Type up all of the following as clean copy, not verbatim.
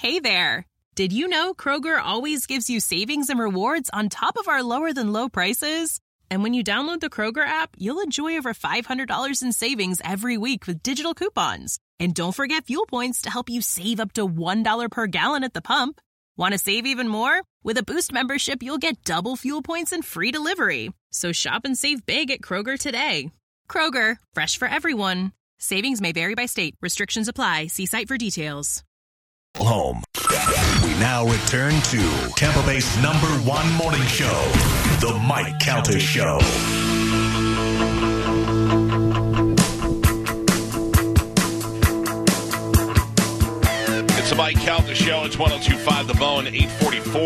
Hey there. Did you know Kroger always gives you savings and rewards on top of our lower-than-low prices? And when you download the Kroger app, you'll enjoy over $500 in savings every week with digital coupons. And don't forget fuel points to help you save up to $1 per gallon at the pump. Want to save even more? With a Boost membership, you'll get double fuel points and free delivery. So shop and save big at Kroger today. Kroger, fresh for everyone. Savings may vary by state. Restrictions apply. See site for details. Home. We now return to Tampa Bay's #1 morning show, The Mike Calta Show. It's The Mike Calta Show. It's 102.5 The Bone, 844.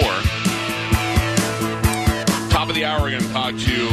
Top of the hour, we're going to talk to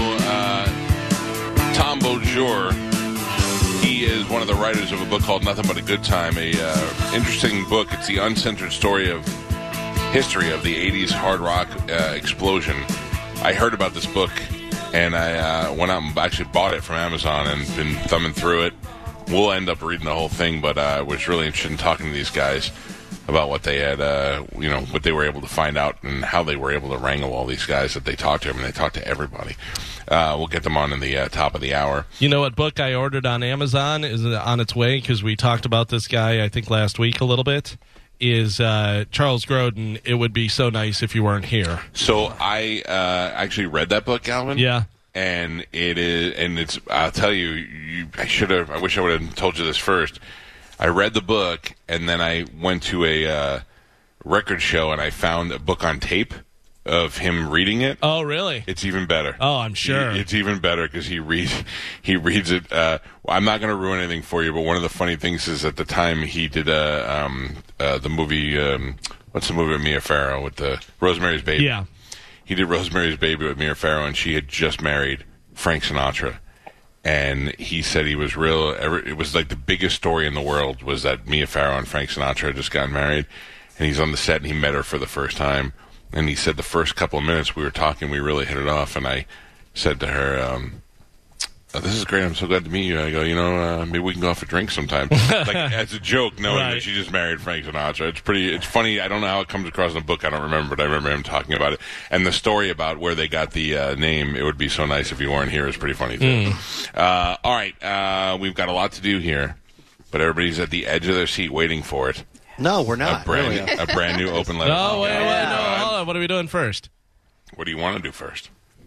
Tom Beaujour. He is one of the writers of a book called Nothing But a Good Time, a interesting book. It's the uncensored story of history of the 80s hard rock explosion. I heard about this book, and I went out and actually bought it from Amazon and been thumbing through it. We'll end up reading the whole thing, but I was really interested in talking to these guys about what they had, what they were able to find out and how they were able to wrangle all these guys that they talked to. I mean, they talked to everybody. We'll get them on in the top of the hour. You know what book I ordered on Amazon is on its way, because we talked about this guy, I think, last week a little bit, is Charles Grodin, It Would Be So Nice If You Weren't Here. So I actually read that book, Galvin. Yeah. And it's, I'll tell you, I wish I would have told you this first. I read the book, and then I went to a record show, and I found a book on tape of him reading it. Oh, really? It's even better. Oh, I'm sure. It's even better because he reads it. I'm not going to ruin anything for you, but one of the funny things is at the time he did the movie, what's the movie with Mia Farrow with the Rosemary's Baby? Yeah. He did Rosemary's Baby with Mia Farrow, and she had just married Frank Sinatra. And he said he was it was like the biggest story in the world was that Mia Farrow and Frank Sinatra had just gotten married. And he's on the set, and he met her for the first time. And he said the first couple of minutes we were talking, we really hit it off. And I said to her, this is great. I'm so glad to meet you. I go, maybe we can go out for drinks sometime. Like, as a joke, knowing that she just married Frank Sinatra. It's funny. I don't know how it comes across in the book. I don't remember, but I remember him talking about it. And the story about where they got the name, It Would Be So Nice If You Weren't Here, is pretty funny, too. All right. We've got a lot to do here, but everybody's at the edge of their seat waiting for it. No, we're not. A brand new open letter. No, wait, no, hold on. What are we doing first? What do you want to do first?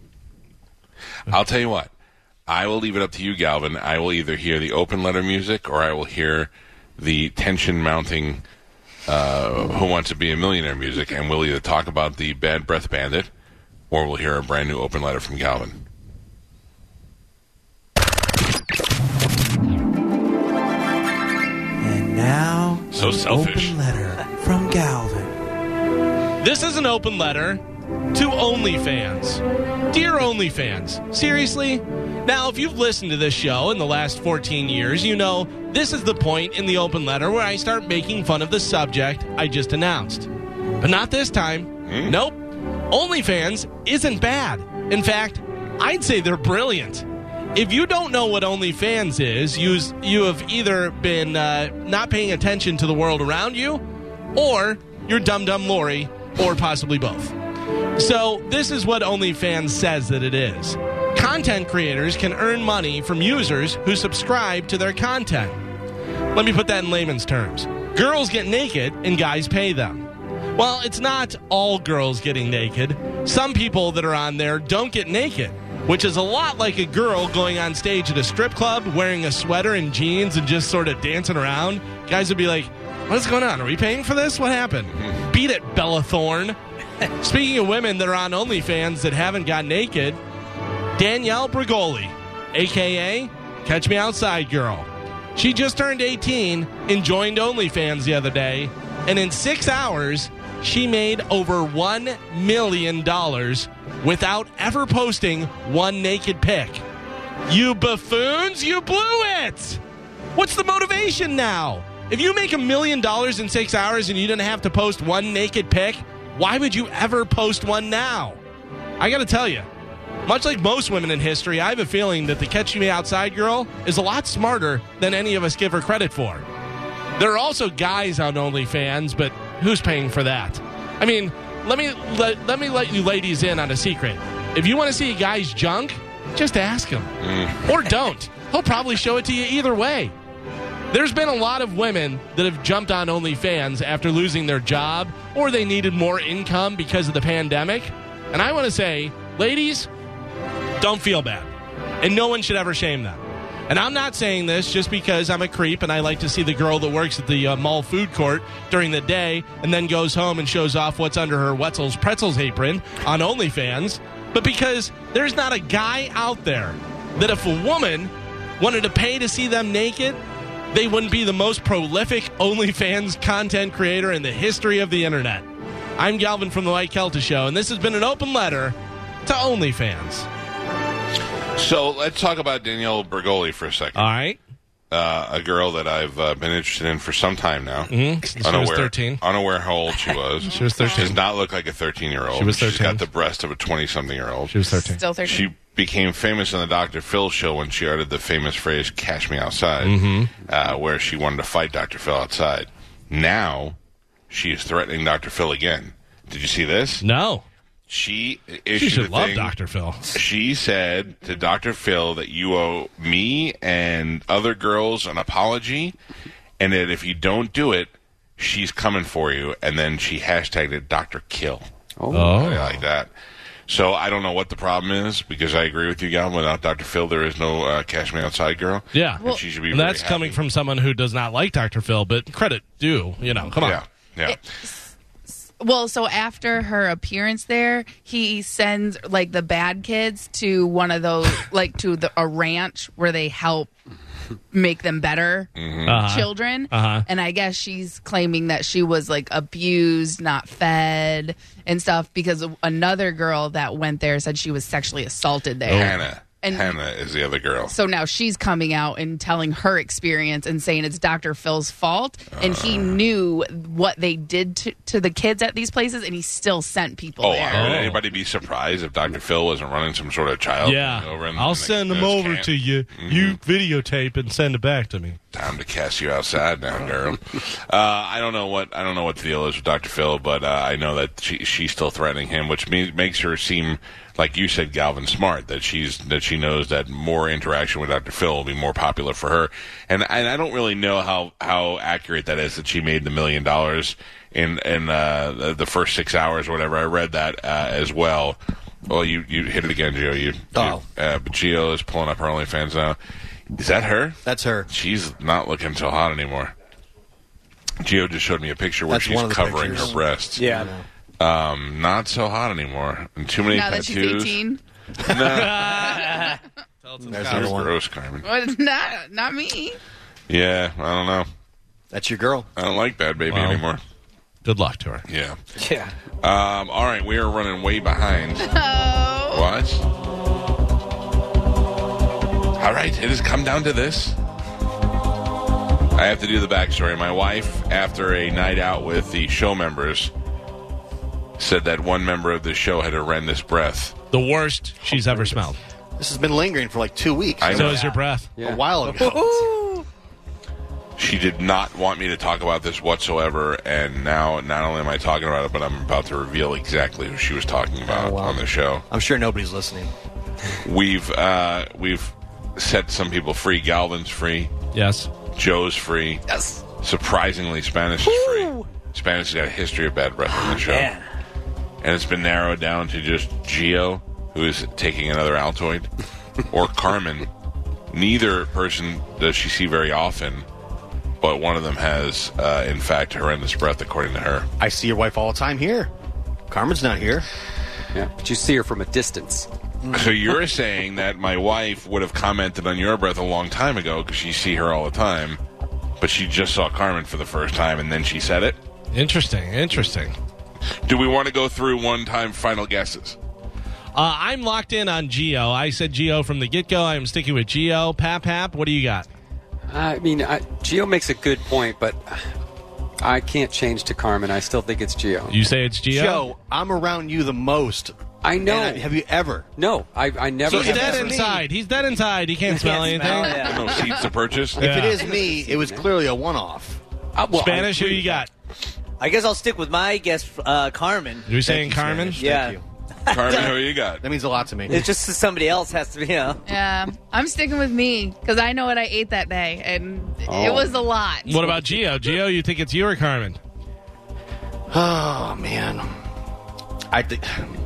I'll tell you what. I will leave it up to you, Galvin. I will either hear the open letter music or I will hear the tension-mounting Who Wants to Be a Millionaire music, and we'll either talk about the Bad Breath Bandit or we'll hear a brand new open letter from Galvin. And now, so selfish. Open letter from Galvin. This is an open letter to OnlyFans. Dear OnlyFans, seriously? Now, if you've listened to this show in the last 14 years, you know this is the point in the open letter where I start making fun of the subject I just announced. But not this time. Nope. OnlyFans isn't bad. In fact, I'd say they're brilliant. If you don't know what OnlyFans is, you have either been not paying attention to the world around you, or you're Dum-Dum Lori, or possibly both. So this is what OnlyFans says that it is. Content creators can earn money from users who subscribe to their content. Let me put that in layman's terms. Girls get naked and guys pay them. Well, it's not all girls getting naked. Some people that are on there don't get naked, which is a lot like a girl going on stage at a strip club wearing a sweater and jeans and just sort of dancing around. Guys would be like, what's going on? Are we paying for this? What happened? Beat it, Bella Thorne. Speaking of women that are on OnlyFans that haven't got naked, Danielle Bregoli, a.k.a. Catch Me Outside Girl. She just turned 18 and joined OnlyFans the other day, and in 6 hours, she made over $1 million without ever posting one naked pic. You buffoons, you blew it! What's the motivation now? If you make $1 million in 6 hours and you didn't have to post one naked pic, why would you ever post one now? I gotta tell you, much like most women in history, I have a feeling that the Catch Me Outside girl is a lot smarter than any of us give her credit for. There are also guys on OnlyFans, but who's paying for that? I mean, let me let you ladies in on a secret. If you want to see a guy's junk, just ask him. Or don't. He'll probably show it to you either way. There's been a lot of women that have jumped on OnlyFans after losing their job or they needed more income because of the pandemic. And I want to say, ladies, don't feel bad. And no one should ever shame them. And I'm not saying this just because I'm a creep and I like to see the girl that works at the mall food court during the day and then goes home and shows off what's under her Wetzel's Pretzels apron on OnlyFans, but because there's not a guy out there that if a woman wanted to pay to see them naked, they wouldn't be the most prolific OnlyFans content creator in the history of the internet. I'm Galvin from The Mike Calta Show, and this has been an open letter to OnlyFans. So let's talk about Danielle Bregoli for a second. All right. A girl that I've been interested in for some time now. Mm-hmm. She was 13. Unaware how old she was. She was 13. Does not look like a 13-year-old. She was 13. She's got the breast of a 20-something-year-old. She was 13. Still 13. She became famous on the Dr. Phil show when she uttered the famous phrase, "Cash me outside," where she wanted to fight Dr. Phil outside. Now, she is threatening Dr. Phil again. Did you see this? No. She should love Dr. Phil. She said to Dr. Phil that you owe me and other girls an apology, and that if you don't do it, she's coming for you. And then she hashtagged it Dr. Kill. Oh. Like that. So I don't know what the problem is, because I agree with you, Galvin. Without Dr. Phil, there is no Cash Me Outside girl. Yeah. And she should be and very that's happy. coming from someone who does not like Dr. Phil, but credit due. Come on. Yeah. Well, so after her appearance there, he sends like the bad kids to one of those, like to a ranch where they help make them better children. And I guess she's claiming that she was like abused, not fed and stuff, because another girl that went there said she was sexually assaulted there. Hannah is the other girl. So now she's coming out and telling her experience and saying it's Dr. Phil's fault. And he knew what they did to the kids at these places, and he still sent people there. Would anybody be surprised if Dr. Phil wasn't running some sort of child thing over? I'll send them over to you. You videotape and send it back to me. Time to cast you outside now, girl. I don't know what the deal is with Dr. Phil, but I know that she's still threatening him, which makes her seem, like you said, Galvin, smart. That she knows that more interaction with Dr. Phil will be more popular for her. And I don't really know how accurate that is, that she made the $1 million in the first 6 hours or whatever. I read that as well. Well, you hit it again, Gio. But Gio is pulling up her OnlyFans now. Is that her? That's her. She's not looking so hot anymore. Gio just showed me a picture where she's covering her breasts. Yeah. Not so hot anymore. And too many Now tattoos. that she's 18? There's another one. Gross, Carmen. Well, not me. Yeah, I don't know. That's your girl. I don't like Bad Baby anymore. Good luck to her. Yeah. Yeah. All right, we are running way behind. Oh. What? All right, it has come down to this. I have to do the backstory. My wife, after a night out with the show members, said that one member of the show had horrendous breath. The worst she's ever smelled. This has been lingering for like 2 weeks. So is your breath. A while ago. She did not want me to talk about this whatsoever, and now not only am I talking about it, but I'm about to reveal exactly who she was talking about on the show. I'm sure nobody's listening. We've set some people free. Galvin's free. Yes. Joe's free. Yes. Surprisingly, Spanish is free. Spanish has got a history of bad breath on the show. Yeah. And it's been narrowed down to just Gio, who is taking another Altoid, or Carmen. Neither person does she see very often, but one of them has, in fact, horrendous breath, according to her. I see your wife all the time here. Carmen's not here. Yeah, but you see her from a distance. So you're saying that my wife would have commented on your breath a long time ago because you see her all the time, but she just saw Carmen for the first time and then she said it? Interesting. Do we want to go through one-time final guesses? I'm locked in on Gio. I said Gio from the get-go. I'm sticking with Gio. Pap, what do you got? I mean, Gio makes a good point, but I can't change to Carmen. I still think it's Gio. You say it's Gio? Joe, I'm around you the most. I know. Have you ever? No, I never. He's dead inside. He's dead inside. He can't smell anything. No seats to purchase? If it is me, it was clearly a one-off. Spanish, who you got? I guess I'll stick with my guess, Carmen. You're saying Thank you, Carmen? Spanish. Yeah. Thank you. Carmen, who you got? That means a lot to me. It's just somebody else has to be, Yeah, I'm sticking with me because I know what I ate that day, and it was a lot. What about Gio? Gio, you think it's you or Carmen? Oh, man. I think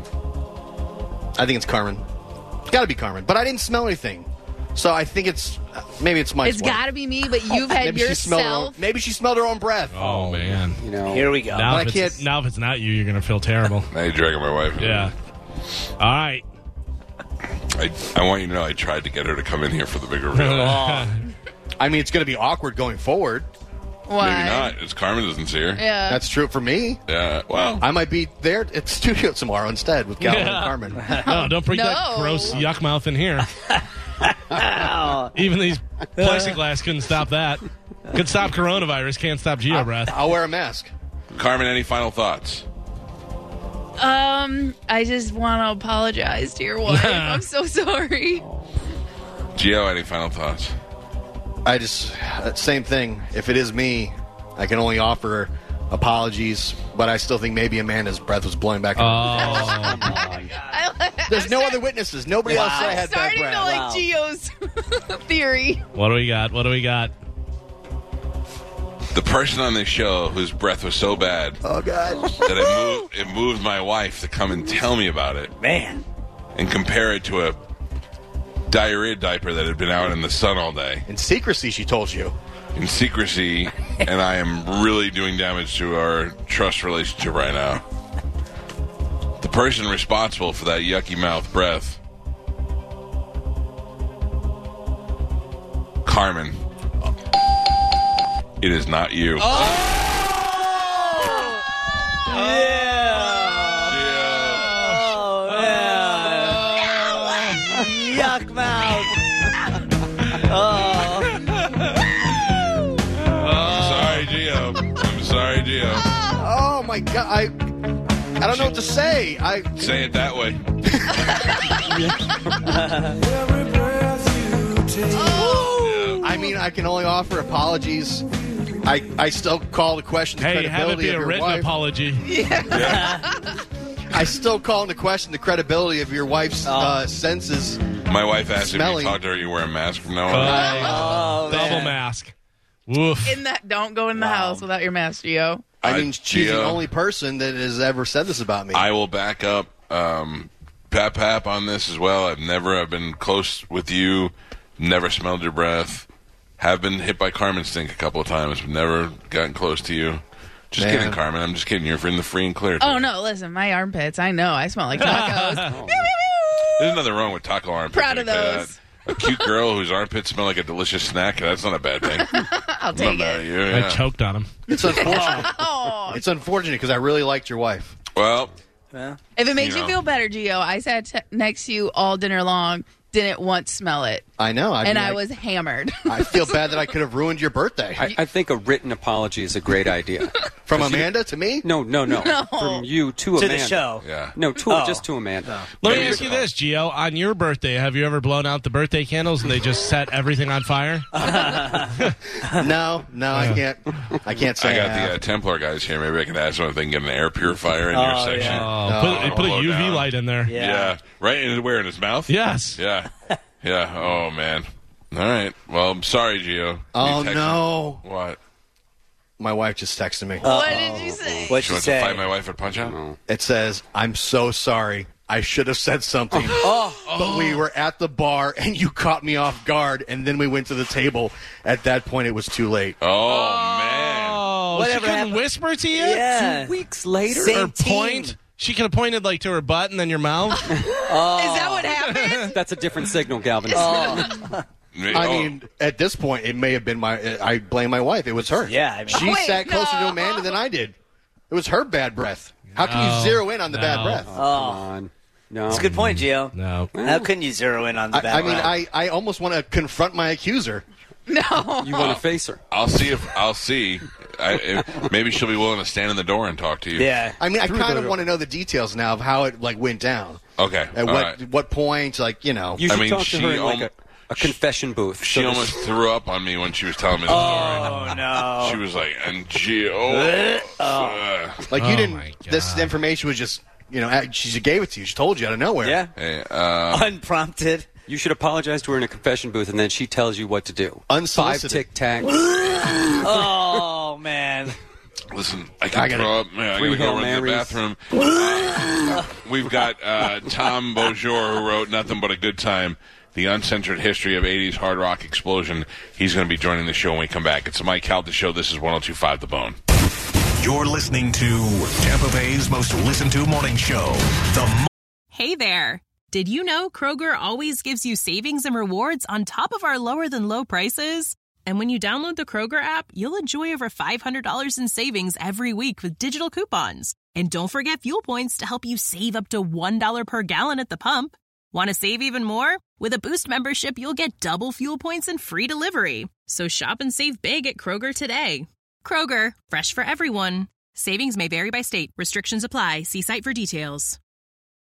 it's Carmen. It's got to be Carmen. But I didn't smell anything. So I think maybe it's my It's got to be me, but you've had yourself. Maybe she smelled her own breath. Oh, man. You know, Here we go. Now But if, I it's, can't- now if it's not you, you're going to feel terrible. Now you're dragging my wife. Yeah. All right. I want you to know I tried to get her to come in here for the big reveal. I mean, it's going to be awkward going forward. Why? Maybe not. It's Carmen doesn't see her. Yeah. That's true for me. Yeah. Well, I might be there at the studio tomorrow instead with Calvin and Carmen. No, don't bring that No. gross yuck mouth in here. Even these plexiglass couldn't stop that. Could stop coronavirus, can't stop Gio breath. I'll wear a mask. Carmen, any final thoughts? I just want to apologize to your wife. I'm so sorry. Gio, any final thoughts? Same thing. If it is me, I can only offer apologies, but I still think maybe Amanda's breath was blowing back. There's no other witnesses. Nobody else said I I'm had bad starting breath. to like Wow. Gio's theory. What do we got? What do we got? The person on this show whose breath was so bad Oh, God. that it moved my wife to come and tell me about it Man. and compare it to a diarrhea diaper that had been out in the sun all day In secrecy, she told you. in secrecy, and I am really doing damage to our trust relationship right now. The person responsible for that yucky mouth breath, Carmen. It is not you. Yuck mouth. I'm sorry, Gio. Oh, my God. I don't know what to say. Say it that way. I mean, I can only offer apologies. I still call to question the Hey, have it credibility be of a your written wife. apology. I still call into question the credibility of your wife's senses. My wife asked if Smelling. you talk to her, you wear a mask from now on. Oh, Double man. mask. Woof. Don't go in the house without your mask, Gio. I mean, she's the Gio, only person that has ever said this about me. I will back up Pap on this as well. I've been close with you, never smelled your breath, have been hit by Carmen stink a couple of times, but never gotten close to you. Just Man. kidding, Carmen. I'm just kidding. You're in the free and clear. Oh, no, listen, my armpits, I know. I smell like tacos. There's nothing wrong with taco armpits. Proud of I can tell you those. that. A cute girl whose armpits smell like a delicious snack, that's not a bad thing. I'll I'm take not mad at it. you. I Yeah. choked on him. It's unfortunate. Oh. It's unfortunate because I really liked your wife. Well, If it makes You you, know. feel better, Gio, I sat next to you all dinner long, didn't once smell it, I know. and I was hammered. I feel bad that I could have ruined your birthday. I think a written apology is a great idea. From Amanda to me? No. From you to Amanda. To the show. yeah. No, just to Amanda. Let me Maybe ask you it's- this, Gio. On your birthday, have you ever blown out the birthday candles and they just set everything on fire? No, I can't. I can't say I got have. the Templar guys here. Maybe I can ask them if they can get an air purifier in your Oh, section. yeah. Put a blow UV down. light in there. Yeah. Right? And where? In his mouth? Yes. Yeah. Yeah. Oh, man. All right. Well, I'm sorry, Gio. Oh, You text no. me. What? My wife just texted me. What did you say? What'd She you wants to say? fight my wife at Punch Out? It says, I'm so sorry. I should have said something. But we were at the bar and you caught me off guard and then we went to the table. At that point, it was too late. Oh, man. Oh, Whatever she couldn't happened- whisper to you? Yeah. 2 weeks later. Same Or team. point? She could have pointed like to her butt and then your mouth. Is that what happened? That's a different signal, Galvin. I mean, at this point, it may have been I blame my wife. It was her. Yeah, I mean- she Wait, sat closer to no. Amanda than I did. It was her bad breath. How can you zero in on the bad breath? Come on. No. That's a good point, Gio. No. How couldn't you zero in on the bad I mean, breath? I almost want to confront my accuser. No. You want to face her. I'll see. Maybe she'll be willing to stand in the door and talk to you. Yeah. I mean, I kind of want to know the details now of how it went down. Okay. At all right. what point, You should I mean, talk to her in like A confession booth. She almost threw up on me when she was telling me the story. Oh, no. She was like, and Gio. Like you didn't. This information was just, she just gave it to you. She told you out of nowhere. Yeah. Hey, Unprompted. You should apologize to her in a confession booth, and then she tells you what to do. Unsolicited. 5 Tic Tacs. Oh, man. Listen, I can throw up. I gotta go run to the bathroom. We've got Tom Beaujour, who wrote Nothing But a Good Time, the uncensored history of 80s hard rock explosion. He's going to be joining the show when we come back. It's the Mike Calta Show. This is 102.5 The Bone. You're listening to Tampa Bay's most listened to morning show, Hey there. Did you know Kroger always gives you savings and rewards on top of our lower-than-low prices? And when you download the Kroger app, you'll enjoy over $500 in savings every week with digital coupons. And don't forget fuel points to help you save up to $1 per gallon at the pump. Want to save even more? With a Boost membership, you'll get double fuel points and free delivery. So shop and save big at Kroger today. Kroger, fresh for everyone. Savings may vary by state. Restrictions apply. See site for details.